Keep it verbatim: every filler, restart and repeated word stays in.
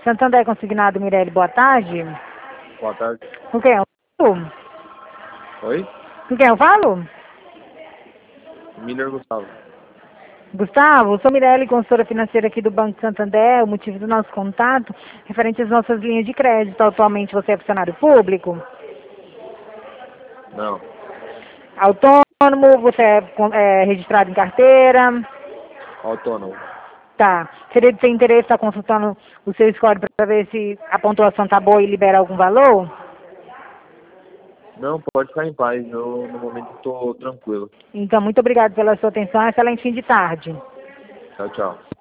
Santander Consignado, Mirelle, boa tarde. Boa tarde. Com quem eu falo? Oi? Com quem eu falo? Miller Gustavo. Gustavo, sou Mirelle, consultora financeira aqui do Banco Santander. O motivo do nosso contato referente às nossas linhas de crédito. Atualmente você é funcionário público? Não. Autônomo? Você é, é registrado em carteira? Autônomo. Tá. Seria de seu interesse estar consultando o seu score para ver se a pontuação tá boa e libera algum valor? Não, pode ficar em paz. Eu, no momento, estou tranquilo. Então, muito obrigado pela sua atenção. Excelente fim de tarde. Tchau, tchau.